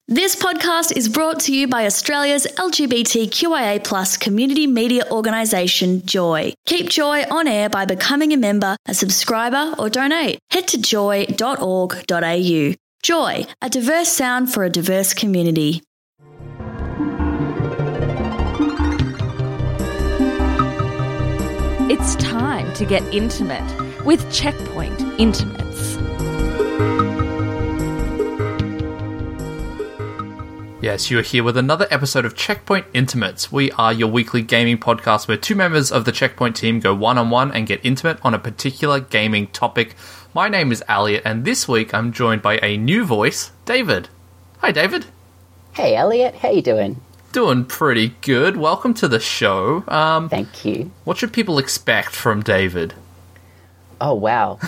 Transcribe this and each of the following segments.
This podcast is brought to you by Australia's LGBTQIA+ community media organisation, Joy. Keep Joy on air by becoming a member, a subscriber, or donate. Head to joy.org.au. Joy, a diverse sound for a diverse community. It's time to get intimate with Checkpoint Intimates. Yes, you are here with another episode of Checkpoint Intimates. We are your weekly gaming podcast where two members of the Checkpoint team go one-on-one and get intimate on a particular gaming topic. My name is Elliot, and this week I'm joined by a new voice, David. Hi, David. Hey, Elliot. How you doing? Doing pretty good. Welcome to the show. Thank you. What should people expect from David? Oh, wow.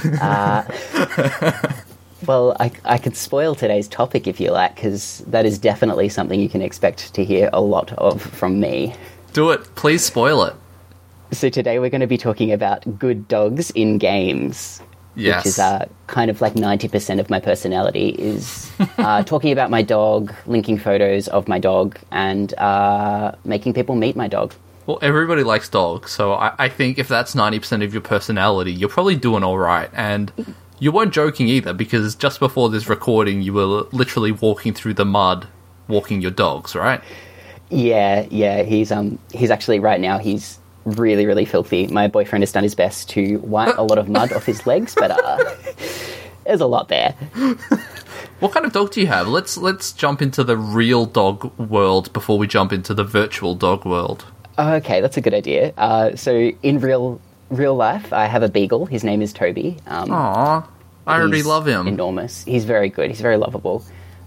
Well, I could spoil today's topic if you like, because that is definitely something you can expect to hear a lot of from me. Do it. Please spoil it. So today we're going to be talking about good dogs in games. Yes. Which is kind of like 90% of my personality is talking about my dog, linking photos of my dog, and making people meet my dog. Well, everybody likes dogs, so I think if that's 90% of your personality, you're probably doing all right. And you weren't joking either, because just before this recording, you were literally walking through the mud, walking your dogs, right? Yeah. He's actually right now he's really, really filthy. My boyfriend has done his best to wipe a lot of mud off his legs, but there's a lot there. What kind of dog do you have? Let's jump into the real dog world before we jump into the virtual dog world. Okay, that's a good idea. So in real life, I have a beagle. His name is Toby. Aww, I already love him. Enormous. He's very good. He's very lovable.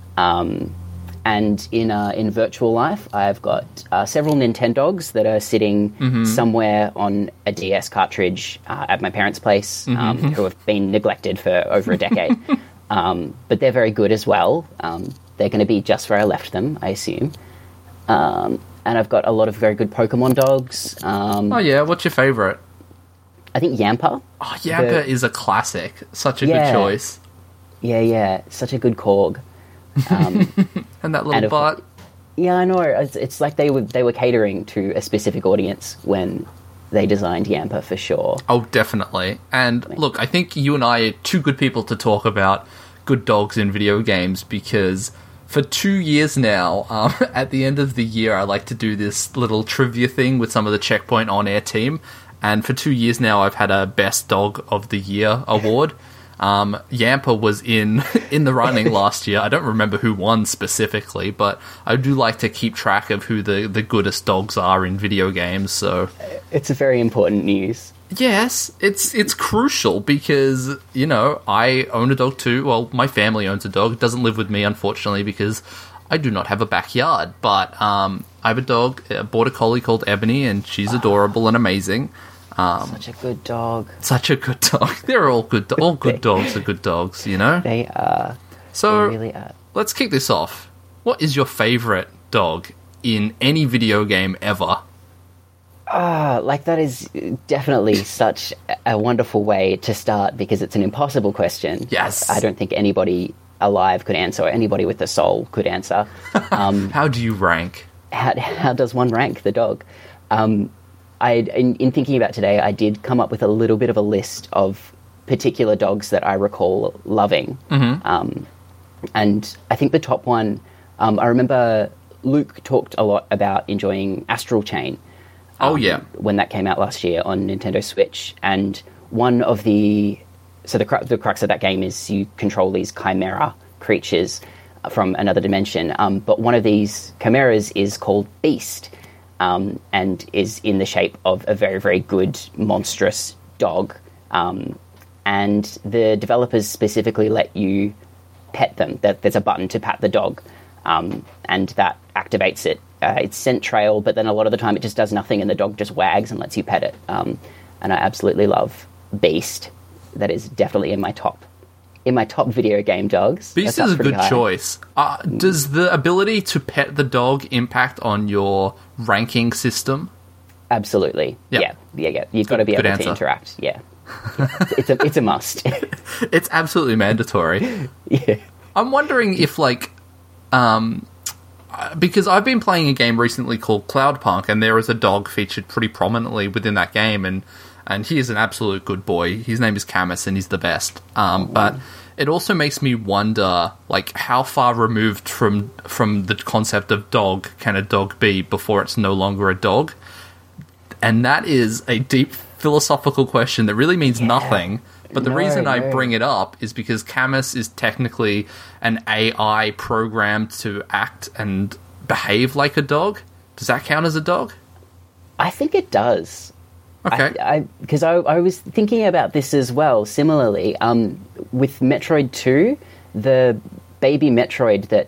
And in virtual life, I've got several Nintendogs that are sitting somewhere on a DS cartridge at my parents' place, who have been neglected for over a decade. But they're very good as well. They're going to be just where I left them, I assume. And I've got a lot of very good Pokemon dogs. Oh yeah, what's your favourite? I think Yamper. Oh, Yamper is a classic. Such a good choice. Yeah. Such a good Korg. And that little butt. Yeah, I know. It's like they were catering to a specific audience when they designed Yamper, for sure. Oh, definitely. And look, I think you and I are two good people to talk about good dogs in video games, because for 2 years now, at the end of the year, I like to do this little trivia thing with some of the Checkpoint on-air team. And for 2 years now, I've had a Best Dog of the Year award. Yamper was in the running last year. I don't remember who won specifically, but I do like to keep track of who the goodest dogs are in video games. So it's a very important news. Yes, it's crucial because, you know, I own a dog too. Well, my family owns a dog. It doesn't live with me, unfortunately, because I do not have a backyard. But I have a dog, a border collie called Ebony, and she's adorable and amazing. Such a good dog. Such a good dog. They're all good. All good dogs are good dogs, you know? They are. So, they really are. Let's kick this off. What is your favourite dog in any video game ever? That is definitely such a wonderful way to start, because it's an impossible question. Yes. I don't think anybody alive could answer, or anybody with a soul could answer. How do you rank? How does one rank the dog? In thinking about today, I did come up with a little bit of a list of particular dogs that I recall loving. And I think the top one, I remember Luke talked a lot about enjoying Astral Chain. When that came out last year on Nintendo Switch. And one of the crux of that game is you control these chimera creatures from another dimension. But one of these chimeras is called Beast. And is in the shape of a very, very good, monstrous dog. And the developers specifically let you pet them. There's a button to pat the dog, and that activates it. It's scent trail, but then a lot of the time it just does nothing, and the dog just wags and lets you pet it. And I absolutely love Beast. That is definitely in my top video game dogs. Beast is a good choice. Does the ability to pet the dog impact on your ranking system? Absolutely. Yeah. You've got to be able to interact. Yeah. It's a must. It's absolutely mandatory. Yeah. I'm wondering if, like, because I've been playing a game recently called Cloudpunk, and there is a dog featured pretty prominently within that game, and he is an absolute good boy. His name is Camus, and he's the best. But it also makes me wonder, like, how far removed from the concept of dog can a dog be before it's no longer a dog? And that is a deep philosophical question that really means nothing. But the reason I bring it up is because Camus is technically an AI programmed to act and behave like a dog. Does that count as a dog? I think it does. Okay. Because I was thinking about this as well, similarly. With Metroid 2, the baby Metroid that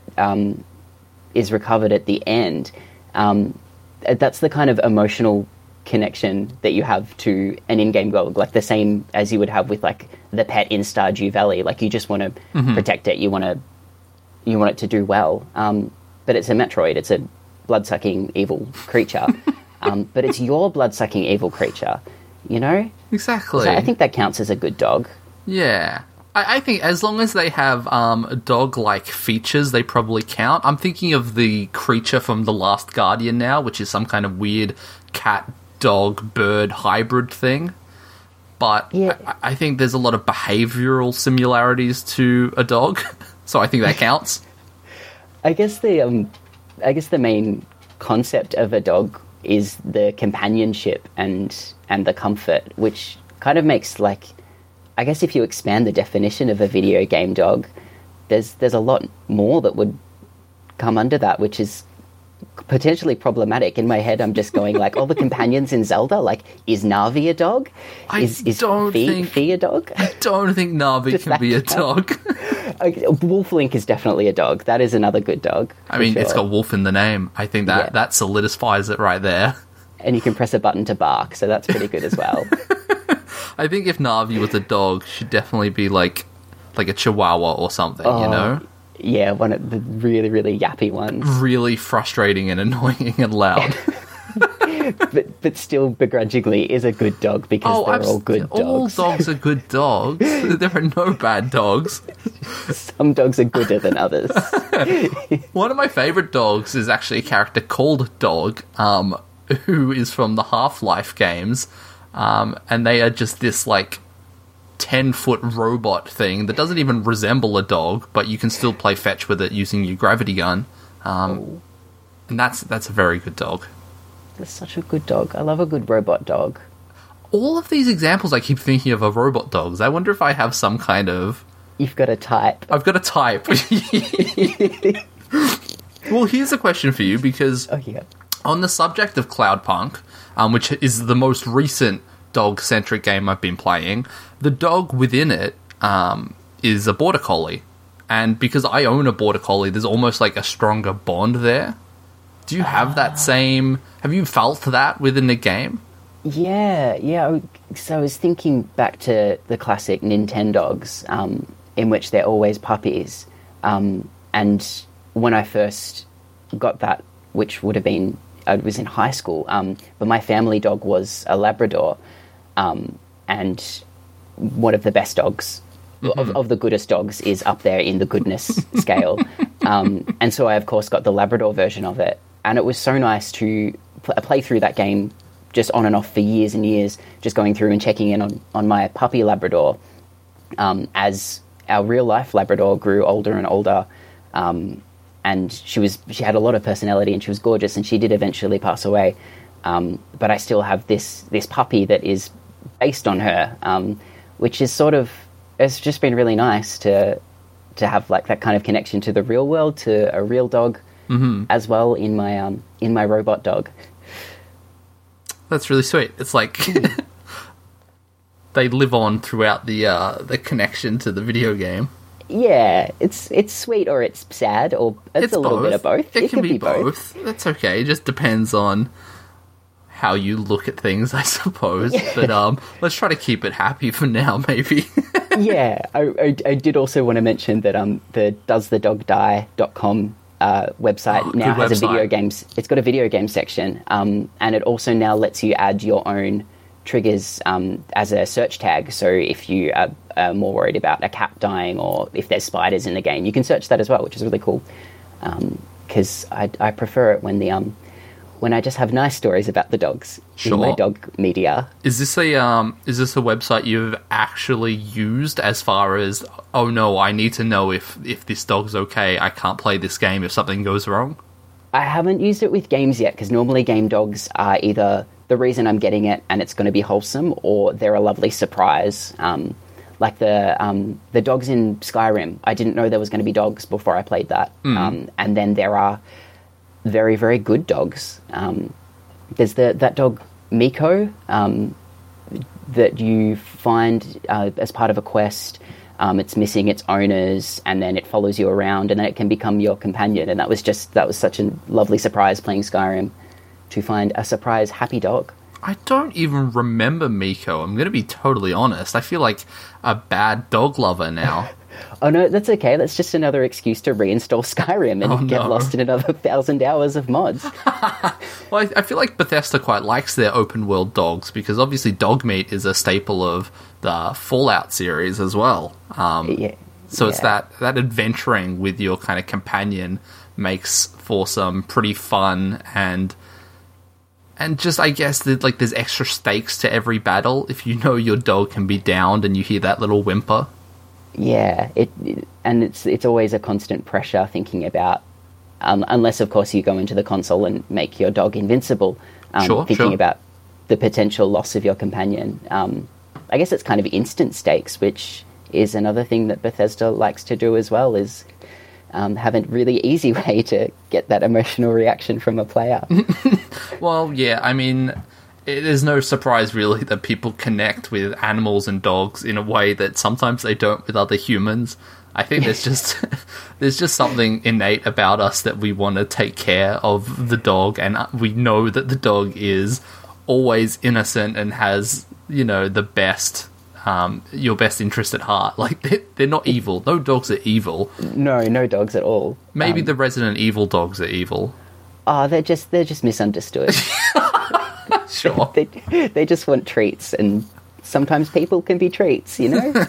is recovered at the end, that's the kind of emotional connection that you have to an in-game dog, like the same as you would have with like the pet in Stardew Valley. Like you just want to protect it, you want it to do well. But it's a Metroid, it's a blood-sucking evil creature. But it's your blood-sucking evil creature, you know? Exactly. So I think that counts as a good dog. Yeah. I think as long as they have dog-like features, they probably count. I'm thinking of the creature from The Last Guardian now, which is some kind of weird cat-dog-bird hybrid thing. But yeah. I think there's a lot of behavioural similarities to a dog, so I think that counts. I guess the main concept of a dog is the companionship and the comfort, which kind of makes, like, I guess if you expand the definition of a video game dog, there's a lot more that would come under that, which is potentially problematic. In my head, I'm just going like, all the companions in Zelda, like, is Navi a dog? Is Fi a dog? I don't think Navi can be a dog. Okay, Wolf Link is definitely a dog. That is another good dog. I mean, sure. It's got wolf in the name. I think that solidifies it right there. And you can press a button to bark, so that's pretty good as well. I think if Navi was a dog, she'd definitely be like a Chihuahua or something, you know? Yeah, one of the really, really yappy ones. Really frustrating and annoying and loud. but still begrudgingly is a good dog because they're all good dogs. All dogs are good dogs. There are no bad dogs. Some dogs are gooder than others. One of my favourite dogs is actually a character called Dog, who is from the Half-Life games, and they are just this, like, 10-foot robot thing that doesn't even resemble a dog, but you can still play fetch with it using your gravity gun. And that's a very good dog. That's such a good dog. I love a good robot dog. All of these examples I keep thinking of are robot dogs. I wonder if I have some kind of... You've got a type. I've got a type. Well, here's a question for you, because on the subject of Cloudpunk, which is the most recent dog-centric game I've been playing, the dog within it is a Border Collie. And because I own a Border Collie, there's almost like a stronger bond there. Do you have that same... Have you felt that within the game? Yeah. So I was thinking back to the classic Nintendogs, in which they're always puppies. And when I first got that, which would have been... I was in high school, but my family dog was a Labrador, and one of the best dogs, of the goodest dogs, is up there in the goodness scale. And so I, of course, got the Labrador version of it. And it was so nice to play through that game just on and off for years and years, just going through and checking in on my puppy Labrador as our real-life Labrador grew older and older. And she had a lot of personality and she was gorgeous, and she did eventually pass away. But I still have this puppy that is based on her, which is sort of... It's just been really nice to have like that kind of connection to the real world, to a real dog, as well in my robot dog. That's really sweet. It's like they live on throughout the connection to the video game. Yeah, it's sweet or it's sad or it's a little bit of both. It can be both. That's okay. It just depends on how you look at things, I suppose. But let's try to keep it happy for now, maybe. Yeah, I did also want to mention that the doesthedogdie.com website now has a video games. It's got a video game section, and it also now lets you add your own triggers as a search tag. So if you are more worried about a cat dying or if there's spiders in the game, you can search that as well, which is really cool. because I prefer it when when I just have nice stories about the dogs in my dog media. Is this a website you've actually used as far as, oh no, I need to know if this dog's okay, I can't play this game if something goes wrong? I haven't used it with games yet, because normally game dogs are either the reason I'm getting it and it's going to be wholesome, or they're a lovely surprise. Like the dogs in Skyrim, I didn't know there was going to be dogs before I played that. And then there are very, very good dogs. There's that dog Miko that you find as part of a quest. It's missing its owners, and then it follows you around, and then it can become your companion. And that was such a lovely surprise playing Skyrim, to find a surprise happy dog. I don't even remember Miko. I'm going to be totally honest. I feel like a bad dog lover now. Oh no, that's okay. That's just another excuse to reinstall Skyrim and get lost in another 1,000 hours of mods. Well, I feel like Bethesda quite likes their open world dogs, because obviously Dogmeat is a staple of the Fallout series as well. So it's that adventuring with your kind of companion makes for some pretty fun and just, I guess, there's extra stakes to every battle if you know your dog can be downed and you hear that little whimper. Yeah, it's always a constant pressure thinking about, unless of course you go into the console and make your dog invincible, thinking about the potential loss of your companion. I guess it's kind of instant stakes, which is another thing that Bethesda likes to do as well, is have a really easy way to get that emotional reaction from a player. Well, yeah, I mean, it is no surprise really that people connect with animals and dogs in a way that sometimes they don't with other humans. I think there's just something innate about us that we want to take care of the dog, and we know that the dog is always innocent and has, the best, your best interest at heart. Like, they're not evil. No dogs are evil. No dogs at all. Maybe the Resident Evil dogs are evil. Oh, they're just misunderstood. Sure. They just want treats, and sometimes people can be treats,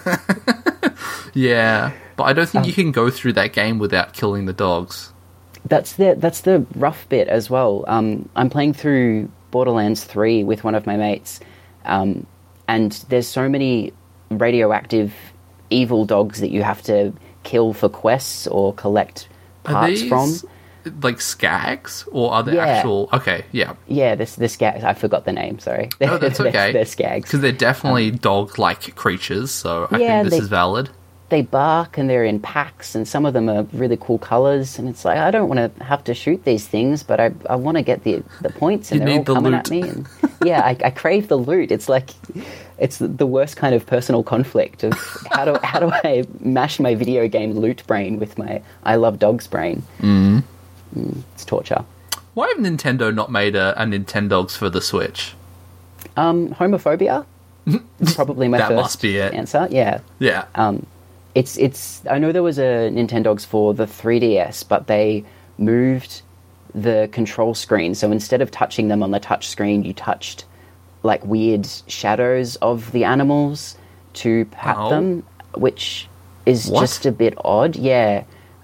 Yeah, but I don't think you can go through that game without killing the dogs. That's the rough bit as well. I'm playing through Borderlands 3 with one of my mates, and there's so many radioactive evil dogs that you have to kill for quests or collect parts from. Like skags, or are they actual? Okay, yeah. Yeah, the skags. I forgot the name. Sorry. No, that's okay. They're skags because they're definitely dog-like creatures. So I think this is valid. They bark and they're in packs, and some of them are really cool colors. And it's like, I don't want to have to shoot these things, but I want to get the points, and they're all coming at me. And yeah, I crave the loot. It's like it's the worst kind of personal conflict of how do I mash my video game loot brain with my I love dogs brain. It's torture. Why have Nintendo not made a Nintendogs for the Switch? Homophobia? Probably my that first must be it. answer. Yeah. Yeah. It's. I know there was a Nintendogs for the 3DS, but they moved the control screen. So instead of touching them on the touch screen, you touched like weird shadows of the animals to pat them, which is just a bit odd. Yeah.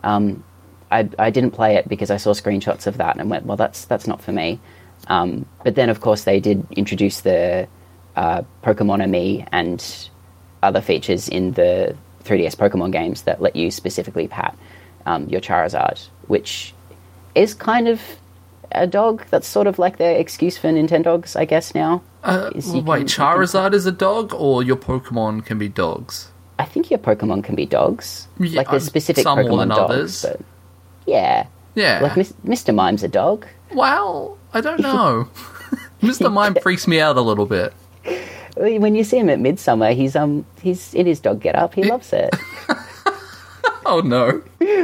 I didn't play it because I saw screenshots of that and went, well, that's not for me. But then, of course, they did introduce the Pokemon Me and other features in the 3DS Pokemon games that let you specifically pat your Charizard, which is kind of a dog. That's sort of like their excuse for Nintendogs, I guess, now. Wait, Charizard is a dog, or your Pokemon can be dogs? I think your Pokemon can be dogs. Yeah, like there's specific some Pokemon more than dogs. Others. But yeah. Like Mr. Mime's a dog. Well, I don't know. Mr. Mime freaks me out a little bit. When you see him at Midsummer, he's in his dog getup. He loves it. Oh no.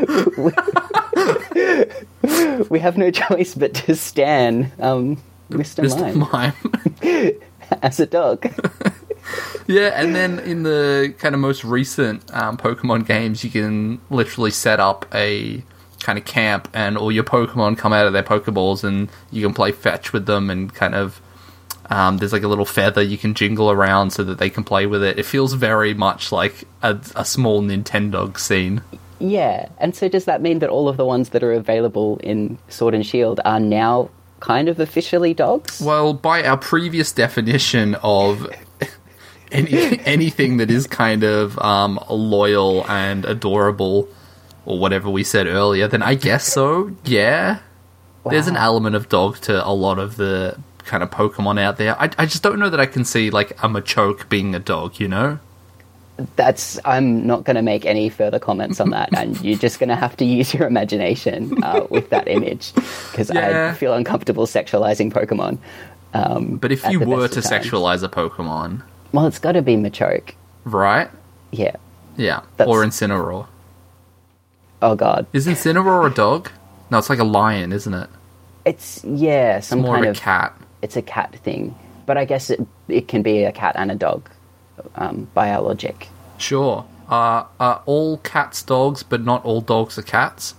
We have no choice but to stan Mr. Mime as a dog. Yeah, and then in the kind of most recent Pokemon games, you can literally set up a kind of camp, and all your Pokemon come out of their Pokeballs, and you can play fetch with them, and kind of there's like a little feather you can jingle around so that they can play with it. It feels very much like a small Nintendo scene. Yeah, and so does that mean that all of the ones that are available in Sword and Shield are now kind of officially dogs? Well, by our previous definition of anything that is kind of loyal and adorable, or whatever we said earlier, then I guess so, yeah. Wow. There's an element of dog to a lot of the kind of Pokemon out there. I just don't know that I can see, like, a Machoke being a dog, you know? I'm not going to make any further comments on that, and you're just going to have to use your imagination with that image, because I feel uncomfortable sexualizing Pokemon. But if you were to sexualize a Pokemon... Well, it's got to be Machoke. Right? Yeah. Yeah, or Incineroar. Oh, God. Is Incineroar a dog? No, it's like a lion, isn't it? It's, yeah, some more kind of a cat. It's a cat thing. But I guess it can be a cat and a dog. By our logic. Sure. Are all cats dogs, but not all dogs are cats?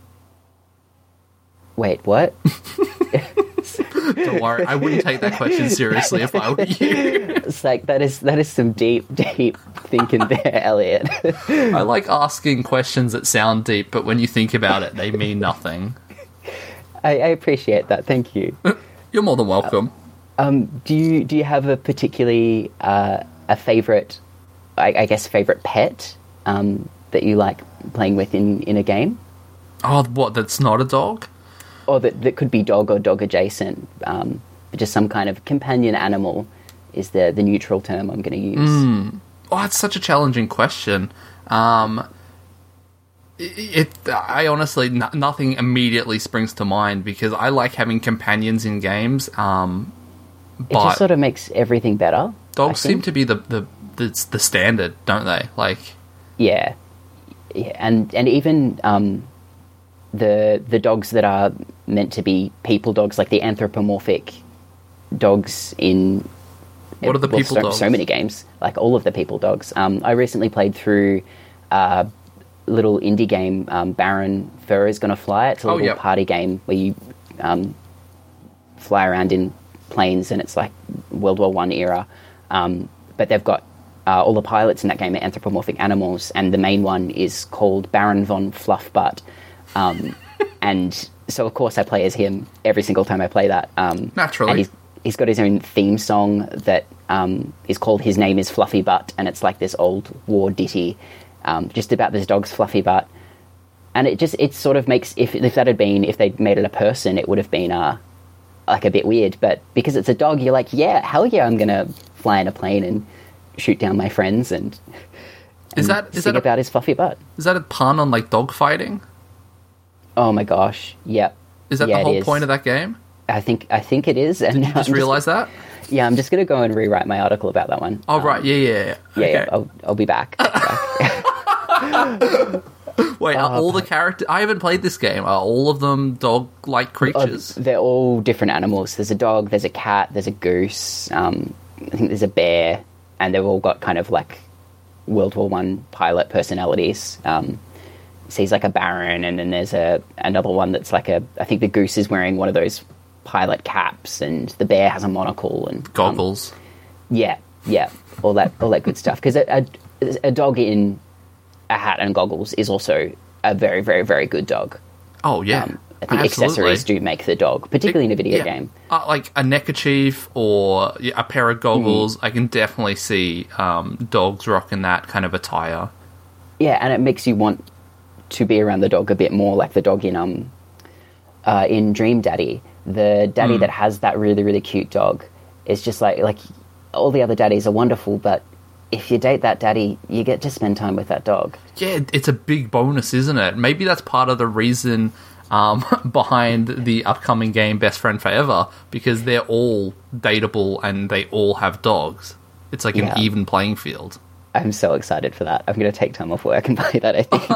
Wait, what? Don't worry, I wouldn't take that question seriously if I were you. It's like, that is some deep thinking there, Elliot. I like asking questions that sound deep, but when you think about it, they mean nothing. I appreciate that, thank you. You're more than welcome. Do you have a particularly... a favourite, I guess, favourite pet that you like playing with in a game? Oh, what, that's not a dog? Or that could be dog or dog adjacent, but just some kind of companion animal is the neutral term I'm going to use. Oh, it's such a challenging question. I honestly, nothing immediately springs to mind, because I like having companions in games, but it just sort of makes everything better. Dogs seem to be the standard, don't they? Like, yeah, and even the dogs that are meant to be people dogs, like the anthropomorphic dogs in what are the people dogs? So many games, like all of the people dogs. I recently played through a little indie game, Baron Fur is Gonna Fly. It's a little party game where you fly around in planes, and it's like World War I era. But they've got all the pilots in that game are anthropomorphic animals, and the main one is called Baron von Fluffbutt. And so, of course, I play as him every single time I play that. Naturally. And he's got his own theme song that is called His Name is Fluffy Butt, and it's like this old war ditty just about this dog's fluffy butt. And it sort of makes, if they'd made it a person, it would have been like a bit weird. But because it's a dog, you're like, yeah, hell yeah, I'm going to fly in a plane and shoot down my friends and sing about his fluffy butt. Is that a pun on, like, dog fighting? Oh my gosh, yep. Is that the whole point of that game? I think it is. And did you just realise that? Yeah, I'm just going to go and rewrite my article about that one. Oh, right, yeah. Okay. Yeah, I'll be back. Wait, are all the characters... I haven't played this game. Are all of them dog-like creatures? They're all different animals. There's a dog, there's a cat, there's a goose, I think there's a bear, and they've all got kind of like World War I pilot personalities. So he's like a baron, and then there's another one that's like I think the goose is wearing one of those pilot caps, and the bear has a monocle and goggles. Yeah, all that good stuff. Because a dog in a hat and goggles is also a very, very, very good dog. Oh yeah, I think accessories do make the dog, particularly in a video game. Like a neckerchief or a pair of goggles. I can definitely see dogs rocking that kind of attire. Yeah, and it makes you want to be around the dog a bit more, like the dog in Dream Daddy. The daddy that has that really, really cute dog is just like all the other daddies are wonderful, but if you date that daddy, you get to spend time with that dog. Yeah, it's a big bonus, isn't it? Maybe that's part of the reason behind the upcoming game Best Friend Forever, because they're all dateable and they all have dogs. It's like an even playing field. I'm so excited for that. I'm going to take time off work and play that, I think.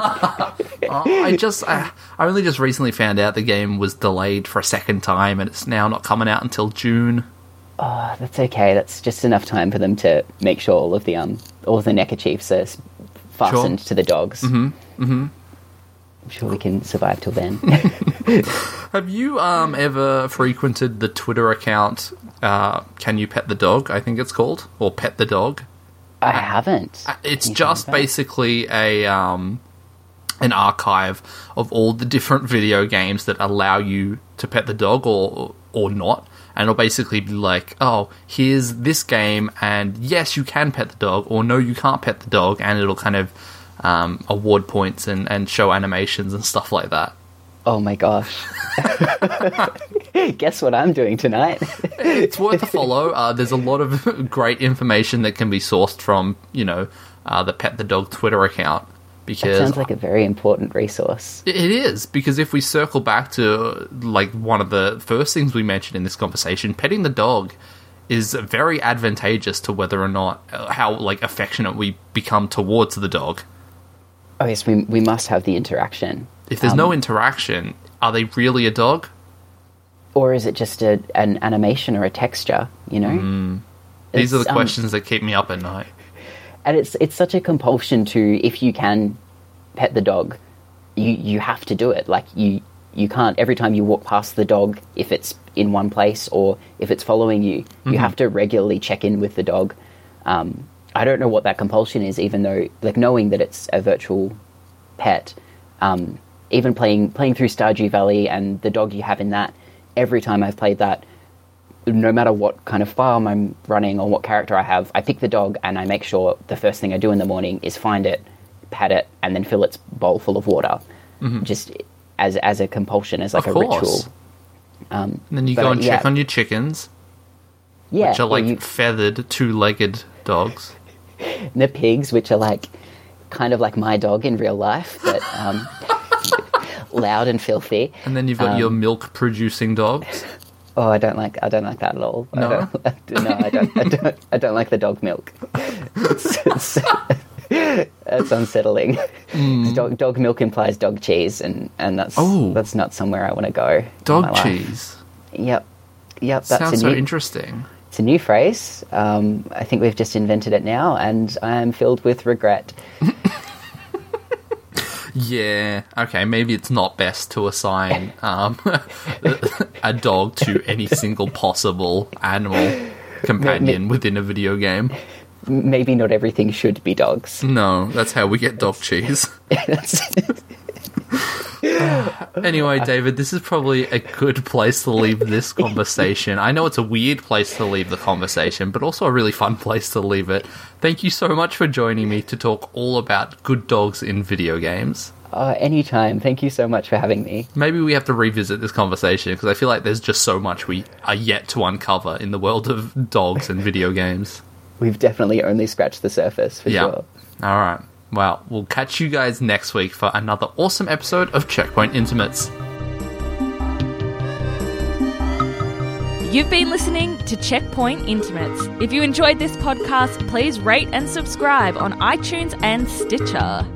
I only just recently found out the game was delayed for a second time, and it's now not coming out until June. Oh, that's okay. That's just enough time for them to make sure all of the neckerchiefs are fastened to the dogs. I'm sure we can survive till then. Have you ever frequented the Twitter account, Can You Pet the Dog, I think it's called? Or Pet the Dog? I haven't. It's just basically a an archive of all the different video games that allow you to pet the dog or not. And it'll basically be like, oh, here's this game, and yes, you can pet the dog, or no, you can't pet the dog, and it'll kind of award points and show animations and stuff like that. Oh my gosh. Guess what I'm doing tonight? It's worth a follow. There's a lot of great information that can be sourced from, the Pet the Dog Twitter account. Because it sounds like a very important resource. It is, because if we circle back to like one of the first things we mentioned in this conversation, petting the dog is very advantageous to whether or not how like affectionate we become towards the dog. Oh yes, we must have the interaction. If there's no interaction, are they really a dog? Or is it just an animation or a texture, These are the questions that keep me up at night. And it's such a compulsion to, if you can pet the dog, you have to do it. Like, you can't, every time you walk past the dog, if it's in one place or if it's following you, you have to regularly check in with the dog. I don't know what that compulsion is, even though, like, knowing that it's a virtual pet, even playing through Stardew Valley and the dog you have in that, every time I've played that, no matter what kind of farm I'm running or what character I have, I pick the dog and I make sure the first thing I do in the morning is find it, pat it, and then fill its bowl full of water. Just as a compulsion, as like a ritual. And then you go and check on your chickens, which are like feathered, two-legged dogs. And the pigs, which are like kind of like my dog in real life, but loud and filthy. And then you've got your milk-producing dogs. Oh, I don't like that at all. No, I don't like the dog milk. It's unsettling. Dog milk implies dog cheese, and that's not somewhere I want to go. Dog cheese. Yep. That's sounds so interesting. It's a new phrase. I think we've just invented it now, and I am filled with regret. Yeah, okay, maybe it's not best to assign a dog to any single possible animal companion within a video game. Maybe not everything should be dogs. No, that's how we get dog cheese. Anyway, David, this is probably a good place to leave this conversation. I know it's a weird place to leave the conversation, but also a really fun place to leave it. Thank you so much for joining me to talk all about good dogs in video games. Anytime. Thank you so much for having me. Maybe we have to revisit this conversation, because I feel like there's just so much we are yet to uncover in the world of dogs and video games. We've definitely only scratched the surface, for sure. All right. Well, we'll catch you guys next week for another awesome episode of Checkpoint Intimates. You've been listening to Checkpoint Intimates. If you enjoyed this podcast, please rate and subscribe on iTunes and Stitcher.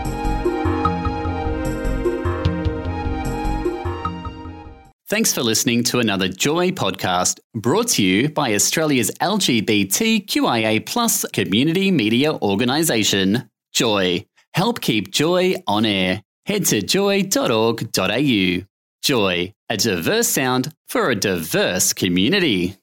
Thanks for listening to another Joy podcast, brought to you by Australia's LGBTQIA+ community media organisation, Joy. Help keep Joy on air. Head to joy.org.au. Joy, a diverse sound for a diverse community.